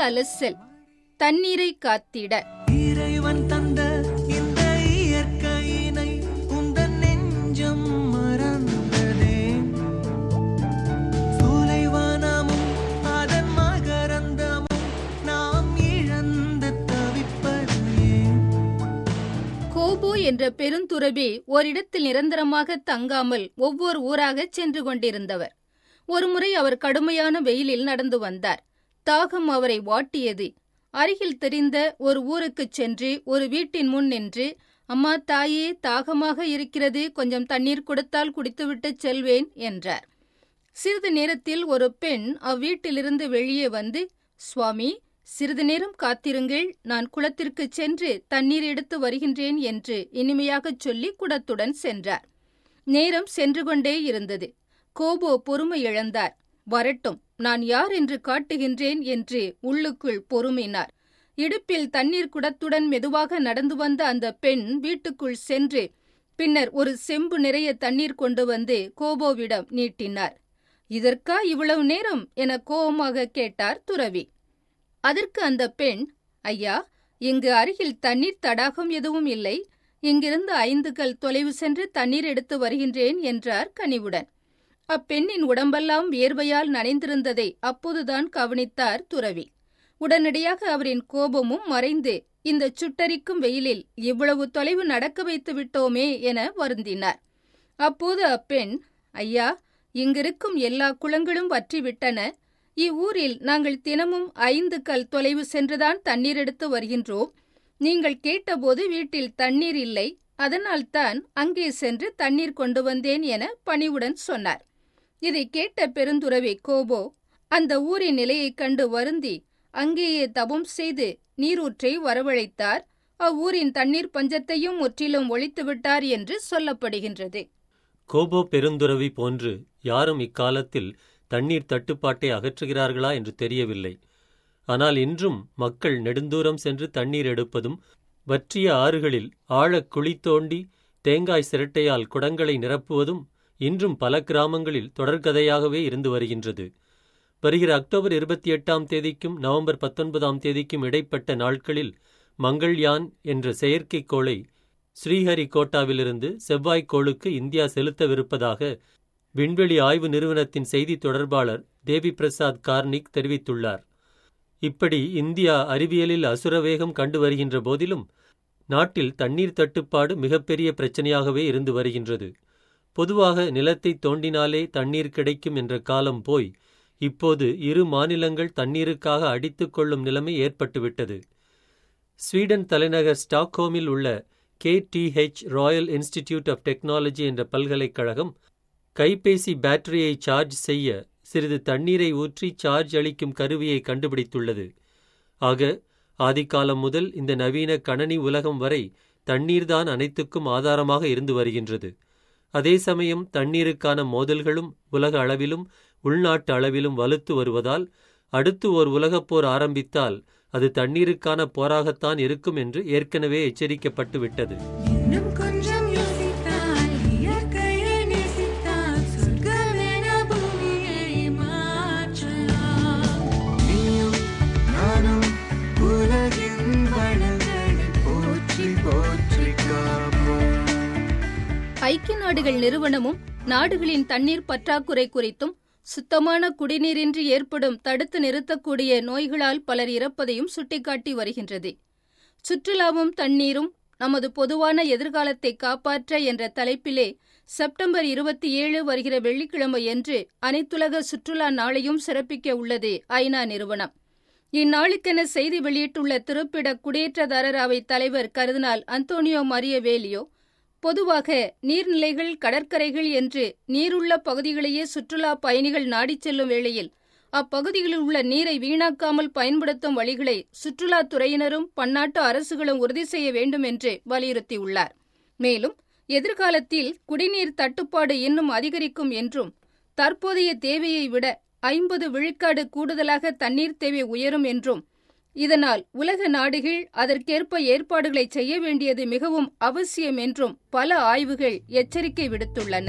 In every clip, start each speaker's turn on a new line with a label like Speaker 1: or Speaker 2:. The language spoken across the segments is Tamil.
Speaker 1: அலசல் தண்ணீரை காத்திட.
Speaker 2: இறைவன் தந்த இந்த இயற்கையினை உந்தன் நெஞ்சம் மறந்ததே. சூலைவனமும் அதன் மகரந்தமும் நாம் இழந்து தவிப்பதே.
Speaker 1: கோபோ என்ற பெருந்துறவி ஓரிடத்தில் நிரந்தரமாக தங்காமல் ஒவ்வொரு ஊராக சென்று கொண்டிருந்தவர். ஒருமுறை அவர் கடுமையான வெயிலில் நடந்து வந்தார். தாகம் அவரை வாட்டியது. அருகில் தெரிந்த ஒரு ஊருக்குச் சென்று ஒரு வீட்டின் முன் நின்று, அம்மா தாயே, தாகமாக இருக்கிறது, கொஞ்சம் தண்ணீர் கொடுத்தால் குடித்துவிட்டு செல்வேன் என்றார். சிறிது நேரத்தில் ஒரு பெண் அவ்வீட்டிலிருந்து வெளியே வந்து, சுவாமி, சிறிது நேரம் காத்திருங்கள், நான் குளத்திற்கு சென்று தண்ணீர் எடுத்து வருகின்றேன் என்று இனிமையாகச் சொல்லி குடத்துடன் சென்றார். நேரம் சென்று கொண்டே இருந்தது. கோபோ பொறுமை இழந்தார். வரட்டும், நான் யார் என்று காட்டுகின்றேன் என்று உள்ளுக்குள் பொறுமினார். இடுப்பில் தண்ணீர் குடத்துடன் மெதுவாக நடந்து வந்த அந்த பெண் வீட்டுக்குள் சென்று பின்னர் ஒரு செம்பு நிறைய தண்ணீர் கொண்டு வந்து கோபோவிடம் நீட்டினார். இதற்கா இவ்வளவு நேரம் என கோபமாக கேட்டார் துறவி. அதற்கு அந்த பெண், ஐயா, இங்கு அருகில் தண்ணீர் தடாகம் எதுவும் இல்லை, இங்கிருந்து 5 கல் தொலைவு சென்று தண்ணீர் எடுத்து வருகின்றேன் என்றார் கனிவுடன். அப்பெண்ணின் உடம்பெல்லாம் வியர்வையால் நனைந்திருந்ததை அப்போதுதான் கவனித்தார் துறவி. உடனடியாக அவரின் கோபமும் மறைந்து, இந்த சுட்டரிக்கும் வெயிலில் இவ்வளவு தொலைவு நடக்க வைத்து விட்டோமே என வருந்தினார். அப்போது அப்பெண், ஐயா, இங்கிருக்கும் எல்லா குளங்களும் வற்றிவிட்டன. இவ்வூரில் நாங்கள் தினமும் 5 கல் தொலைவு சென்றுதான் தண்ணீர் எடுத்து வருகின்றோம். நீங்கள் கேட்டபோது வீட்டில் தண்ணீர் இல்லை, அதனால்தான் அங்கே சென்று தண்ணீர் கொண்டு வந்தேன் என பணிவுடன் சொன்னார். இதை கேட்ட பெருந்துறவி கோபோ அந்த ஊரின் நிலையைக் கண்டு வருந்தி அங்கேயே தபம் செய்து நீரூற்றை வரவழைத்தார். அவ்வூரின் தண்ணீர் பஞ்சத்தையும் முற்றிலும் ஒழித்துவிட்டார் என்று சொல்லப்படுகின்றது.
Speaker 3: கோபோ பெருந்துறவி போன்று யாரும் இக்காலத்தில் தண்ணீர் தட்டுப்பாட்டை அகற்றுகிறார்களா என்று தெரியவில்லை. ஆனால் இன்றும் மக்கள் நெடுந்தூரம் சென்று தண்ணீர் எடுப்பதும், வற்றிய ஆறுகளில் ஆழக் குழி தோண்டி தேங்காய் சிரட்டையால் குடங்களை நிரப்புவதும் இன்றும் பல கிராமங்களில் தொடர்கதையாகவே இருந்து வருகின்றது. வருகிற அக்டோபர் 28ஆம் தேதிக்கும் நவம்பர் 19ஆம் தேதிக்கும் இடைப்பட்ட நாட்களில் மங்கள்யான் என்ற செயற்கைக்கோளை ஸ்ரீஹரிகோட்டாவிலிருந்து செவ்வாய்க்கோளுக்கு இந்தியா செலுத்தவிருப்பதாக விண்வெளி ஆய்வு நிறுவனத்தின் செய்தி தொடர்பாளர் தேவி பிரசாத் கார்னிக் தெரிவித்துள்ளார். இப்படி இந்தியா அறிவியலில் அசுரவேகம் கண்டு வருகின்ற போதிலும் நாட்டில் தண்ணீர் தட்டுப்பாடு மிகப்பெரிய பிரச்சனையாகவே இருந்து வருகின்றது. பொதுவாக நிலத்தை தோண்டினாலே தண்ணீர் கிடைக்கும் என்ற காலம் போய் இப்போது 2 மாநிலங்கள் தண்ணீருக்காக அடித்துக் கொள்ளும் நிலைமை ஏற்பட்டுவிட்டது. ஸ்வீடன் தலைநகர் ஸ்டாக்ஹோமில் உள்ள KTH royal institute of technology என்ற பல்கலைக்கழகம் கைபேசி பேட்டரியை சார்ஜ் செய்ய சிறிது தண்ணீரை ஊற்றி சார்ஜ் அளிக்கும் கருவியை கண்டுபிடித்துள்ளது. ஆக ஆதிக்காலம் முதல் இந்த நவீன கணனி உலகம் வரை தண்ணீர்தான் அனைத்துக்கும் ஆதாரமாக இருந்து வருகின்றது. அதே சமயம் தண்ணீருக்கான மோதல்களும் உலக அளவிலும் உள்நாட்டு அளவிலும் வலுத்து வருவதால் அடுத்து ஓர் உலகப்போர் ஆரம்பித்தால் அது தண்ணீருக்கான போராகத்தான் இருக்கும் என்று ஏற்கனவே எச்சரிக்கப்பட்டு விட்டது.
Speaker 1: ஐக்கிய நாடுகள் நிறுவனமும் நாடுகளின் தண்ணீர் பற்றாக்குறை குறித்தும் சுத்தமான குடிநீரின்றி ஏற்படும் தடுத்து நிறுத்தக்கூடிய நோய்களால் பலர் இறப்பதையும் சுட்டிக்காட்டி வருகின்றது. சுற்றுலாவும் தண்ணீரும் நமது பொதுவான எதிர்காலத்தை காப்பாற்ற என்ற தலைப்பிலே செப்டம்பர் 27 வருகிற வெள்ளிக்கிழமையன்று அனைத்துலக சுற்றுலா நாளையும் சிறப்பிக்க உள்ளது ஐநா நிறுவனம். இந்நாளுக்கென செய்தி வெளியிட்டுள்ள திருப்பிட குடியேற்றதாரர் அவை தலைவர் கர்தினால் அந்தோனியோ மரிய வேலியோ, பொதுவாக நீர்நிலைகள், கடற்கரைகள் என்று நீருள்ள பகுதிகளையே சுற்றுலா பயணிகள் நாடிச் செல்லும் வேளையில் அப்பகுதிகளில் உள்ள நீரை வீணாக்காமல் பயன்படுத்தும் வழிகளை சுற்றுலாத்துறையினரும் பன்னாட்டு அரசுகளும் உறுதி செய்ய வேண்டும் என்று வலியுறுத்தியுள்ளார். மேலும் எதிர்காலத்தில் குடிநீர் தட்டுப்பாடு இன்னும் அதிகரிக்கும் என்றும் தற்போதைய தேவையை விட 50 விழுக்காடு கூடுதலாக தண்ணீர் தேவை உயரும் என்றும் இதனால் உலக நாடுகள் அதற்கேற்ப ஏற்பாடுகளை செய்ய வேண்டியது மிகவும் அவசியம் என்றும் பல ஆய்வுகள் எச்சரிக்கை விடுத்துள்ளன.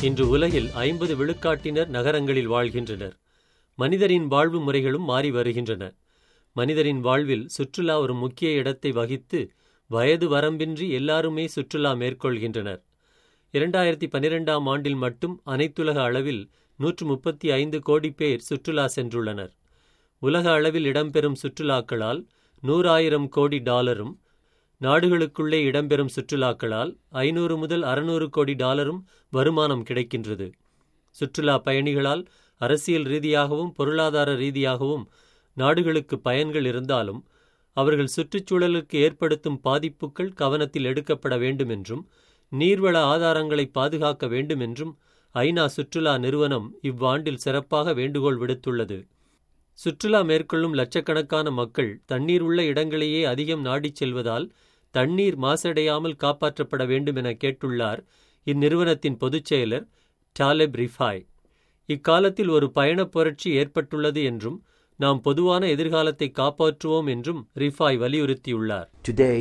Speaker 3: இன்று உலகில் 50 விழுக்காட்டினர் நகரங்களில் வாழ்கின்றனர். மனிதரின் வாழ்வு முறைகளும் மாறி வருகின்றன. மனிதரின் வாழ்வில் சுற்றுலா ஒரு முக்கிய இடத்தை வகித்து வயது வரம்பின்றி எல்லாருமே சுற்றுலா மேற்கொள்கின்றனர். 2012ஆம் ஆண்டில் மட்டும் அனைத்துலக அளவில் 135 கோடி பேர் சுற்றுலா சென்றுள்ளனர். உலக அளவில் இடம்பெறும் சுற்றுலாக்களால் 100,000 கோடி டாலரும், நாடுகளுக்குள்ளே இடம்பெறும் சுற்றுலாக்களால் 500 முதல் 600 கோடி டாலரும் வருமானம் கிடைக்கின்றது. சுற்றுலா பயணிகளால் அரசியல் ரீதியாகவும் பொருளாதார ரீதியாகவும் நாடுகளுக்கு பயன்கள் இருந்தாலும் அவர்கள் சுற்றுச்சூழலுக்கு ஏற்படுத்தும் பாதிப்புகள் கவனத்தில் எடுக்கப்பட வேண்டுமென்றும் நீர்வள ஆதாரங்களை பாதுகாக்க வேண்டுமென்றும் ஐநா சுற்றுலா நிறுவனம் இவ்வாண்டில் சிறப்பாக வேண்டுகோள் விடுத்துள்ளது. சுற்றுலா மேற்கொள்ளும் லட்சக்கணக்கான மக்கள் தண்ணீர் உள்ள இடங்களையே அதிகம் நாடிச் செல்வதால் தண்ணீர் மாசடையாமல் காப்பாற்றப்பட வேண்டும் என கேட்டுள்ளார் இந்நிறுவனத்தின் பொதுச் செயலர் டாலெப் ரிஃபாய். இக்காலத்தில் ஒரு பயணப் புரட்சி ஏற்பட்டுள்ளது என்றும் நாம் பொதுவான எதிர்காலத்தை காப்பாற்றுவோம் என்றும் ரிஃபாய் வலியுறுத்தியுள்ளார்.
Speaker 4: Today,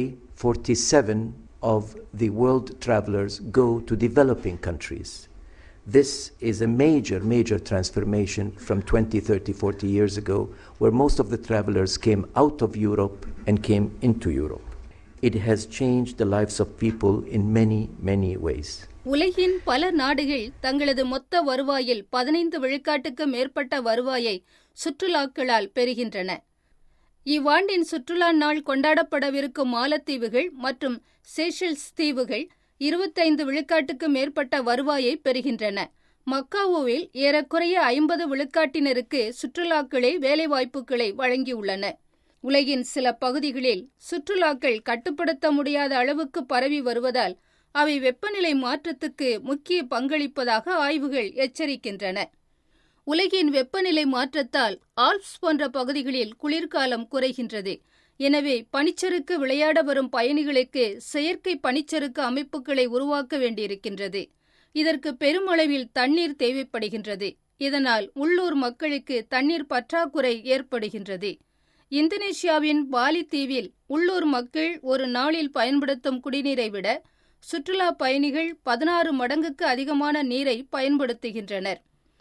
Speaker 4: 47 of the world travelers go to developing countries. This is a major transformation from 20, 30, 40 years ago, where most of the travelers came out of Europe and came into Europe. It has changed the lives of people in many ways.
Speaker 1: உலகின் பல நாடுகள் தங்களது மொத்த வருவாயில் 15 விழுக்காட்டுக்கு மேற்பட்ட வருவாயை சுற்றுலாக்களால் பெறுகின்றன. இவ்வாண்டின் சுற்றுலா நாள் கொண்டாடப்படவிருக்கும் மாலத்தீவுகள் மற்றும் சேஷல்ஸ் தீவுகள் 25 விழுக்காட்டுக்கு மேற்பட்ட வருவாயை பெறுகின்றன. மக்காவோவில் ஏறக்குறைய 50 விழுக்காட்டினருக்கு சுற்றுலாக்களே வேலைவாய்ப்புகளை வழங்கியுள்ளன. உலகின் சில பகுதிகளில் சுற்றுலாக்கள் கட்டுப்படுத்த முடியாத அளவுக்கு பரவி வருவதால் அவை வெப்பநிலை மாற்றத்துக்கு முக்கிய பங்களிப்பதாக ஆய்வுகள் எச்சரிக்கின்றன. உலகின் வெப்பநிலை மாற்றத்தால் ஆல்ப்ஸ் போன்ற பகுதிகளில் குளிர்காலம் குறைகின்றது. எனவே பனிச்சறுக்கு விளையாட வரும் பயணிகளுக்கு செயற்கை பனிச்சறுக்கு அமைப்புகளை உருவாக்க வேண்டியிருக்கின்றது. இதற்கு பெருமளவில் தண்ணீர் தேவைப்படுகின்றது. இதனால் உள்ளூர் மக்களுக்கு தண்ணீர் பற்றாக்குறை ஏற்படுகின்றது. இந்தோனேஷியாவின் பாலி தீவில் உள்ளூர் மக்கள் ஒரு நாளில் பயன்படுத்தும் குடிநீரை விட சுற்றுலா பயணிகள் 16 மடங்குக்கு அதிகமான நீரை பயன்படுத்துகின்றனர்.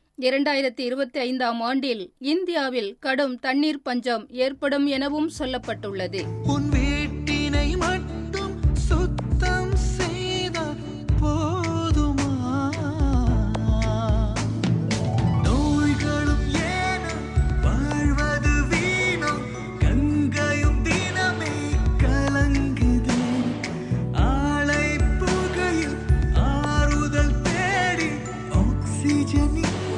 Speaker 1: 2025ஆம் ஆண்டில் இந்தியாவில் கடும் தண்ணீர் பஞ்சம் ஏற்படும் எனவும் சொல்லப்பட்டுள்ளது.
Speaker 2: உன் வீட்டினை மட்டும் சுத்தம் செய்தால் போதுமா? நோய்களும் ஏனோ வாழ்வது வீணோ, கங்கையும் தினமே கலங்குது. ஆளை புகையில் ஆறுதல் தேடி ஆக்சிஜன்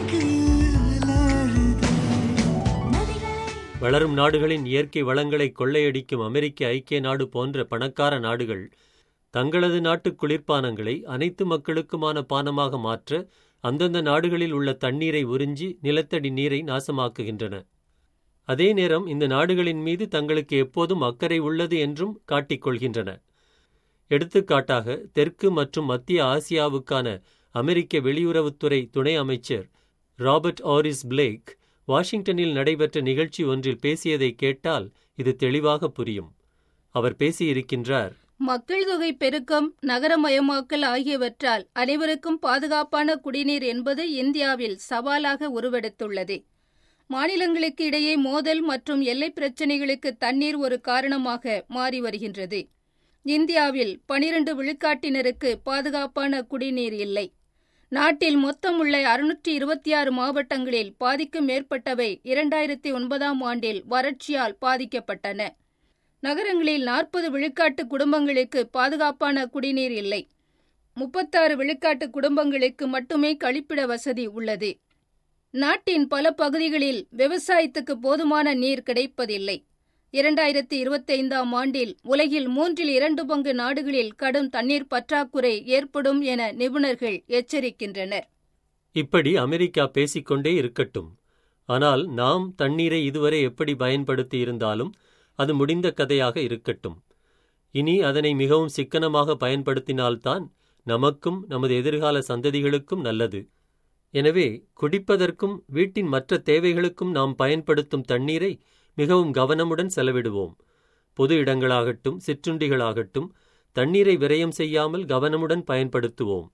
Speaker 3: வளரும் நாடுகளின் இயற்கை வளங்களை கொள்ளையடிக்கும் அமெரிக்க ஐக்கிய நாடு போன்ற பணக்கார நாடுகள் தங்களது நாட்டு குளிர்பானங்களை அனைத்து மக்களுக்குமான பானமாக மாற்ற அந்தந்த நாடுகளில் உள்ள தண்ணீரை உறிஞ்சி நிலத்தடி நீரை நாசமாக்குகின்றன. அதே நேரம் இந்த நாடுகளின் மீது தங்களுக்கு எப்போதும் அக்கறை உள்ளது என்றும் காட்டிக்கொள்கின்றன. எடுத்துக்காட்டாக தெற்கு மற்றும் மத்திய ஆசியாவுக்கான அமெரிக்க வெளியுறவுத்துறை துணை அமைச்சர் ராபர்ட் ஆரிஸ் பிளேக் வாஷிங்டனில் நடைபெற்ற நிகழ்ச்சி ஒன்றில் பேசியதை கேட்டால் இது தெளிவாக புரியும். அவர் பேசியிருக்கின்றார்:
Speaker 1: மக்கள் தொகை பெருக்கம், நகரமயமாக்கல் ஆகியவற்றால் அனைவருக்கும் பாதுகாப்பான குடிநீர் என்பது இந்தியாவில் சவாலாக உருவெடுத்துள்ளது. மாநிலங்களுக்கு இடையே மோதல் மற்றும் எல்லை பிரச்சினைகளுக்கு தண்ணீர் ஒரு காரணமாக மாறி வருகின்றது. இந்தியாவில் 12 விழுக்காட்டினருக்கு பாதுகாப்பான குடிநீர் இல்லை. நாட்டில் மொத்தம் உள்ள 626 மாவட்டங்களில் பாதிக்கும் மேற்பட்டவை 2009ஆம் ஆண்டில் வறட்சியால் பாதிக்கப்பட்டன. நகரங்களில் 40 விழுக்காட்டு குடும்பங்களுக்கு பாதுகாப்பான குடிநீர் இல்லை. 36 விழுக்காட்டு குடும்பங்களுக்கு மட்டுமே கழிப்பிட வசதி உள்ளது. நாட்டின் பல பகுதிகளில் விவசாயத்துக்கு போதுமான நீர் கிடைப்பதில்லை. 2025ஆம் ஆண்டில் உலகில் 2 பங்கு நாடுகளில் கடும் தண்ணீர் பற்றாக்குறை ஏற்படும் என நிபுணர்கள் எச்சரிக்கின்றனர்.
Speaker 3: இப்படி அமெரிக்கா பேசிக்கொண்டே இருக்கட்டும். ஆனால் நாம் தண்ணீரை இதுவரை எப்படி பயன்படுத்தி இருந்தாலும் அது முடிந்த கதையாக இருக்கட்டும். இனி அதனை மிகவும் சிக்கனமாக பயன்படுத்தினால்தான் நமக்கும் நமது எதிர்கால சந்ததிகளுக்கும் நல்லது. எனவே குடிப்பதற்கும் வீட்டின் மற்ற தேவைகளுக்கும் நாம் பயன்படுத்தும் தண்ணீரை மிகவும் கவனமுடன் செலவிடுவோம். பொது இடங்களாகட்டும் சிற்றுண்டிகளாகட்டும் தண்ணீரை விரயம் செய்யாமல் கவனமுடன் பயன்படுத்துவோம்.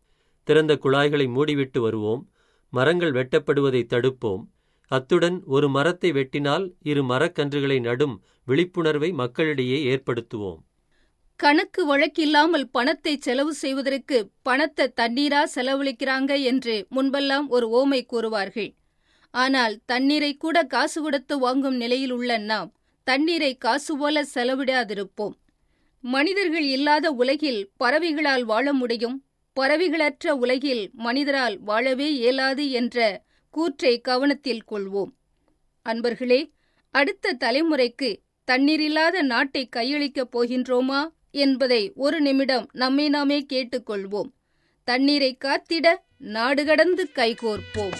Speaker 3: திறந்த குழாய்களை மூடிவிட்டு வருவோம். மரங்கள் வெட்டப்படுவதை தடுப்போம். அத்துடன் ஒரு மரத்தை வெட்டினால் 2 மரக்கன்றுகளை நடும் விழிப்புணர்வை மக்களிடையே ஏற்படுத்துவோம்.
Speaker 1: கணக்கு வழக்கில்லாமல் பணத்தை செலவு செய்வதற்கு பணத்தை தண்ணீரா செலவழிக்கிறாங்க என்று முன்பெல்லாம் ஒரு ஓமை கூறுவார்கள். ஆனால் தண்ணீரை கூட காசு கொடுத்து வாங்கும் நிலையில் உள்ள நாம் தண்ணீரை காசு போல செலவிடாதிருப்போம். மனிதர்கள் இல்லாத உலகில் பறவைகளால் வாழ முடியும், பறவைகளற்ற உலகில் மனிதரால் வாழவே இயலாது என்ற கூற்றை கவனத்தில் கொள்வோம். அன்பர்களே, அடுத்த தலைமுறைக்கு தண்ணீரில்லாத நாட்டை கையளிக்கப் போகின்றோமா என்பதை ஒரு நிமிடம் நம்மை நாமே கேட்டுக்கொள்வோம். தண்ணீரை காத்திட நாடு கடந்து கைகோர்ப்போம்.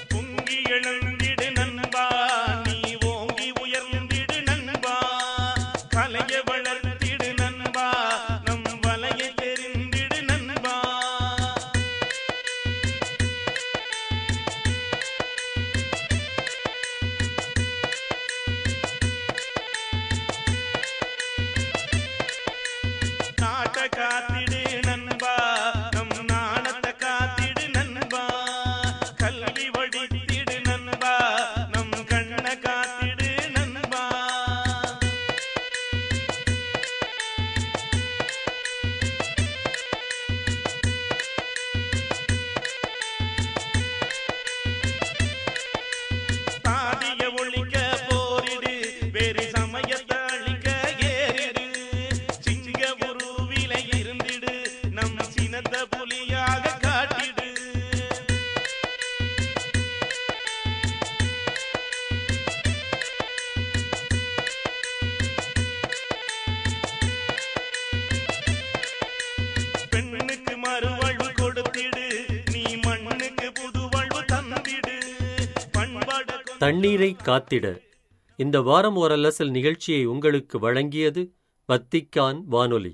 Speaker 3: தண்ணீரை காத்திட. இந்த வாரம் ஓர் அலசல் நிகழ்ச்சியை உங்களுக்கு வழங்கியது வத்திக்கான் வானொலி.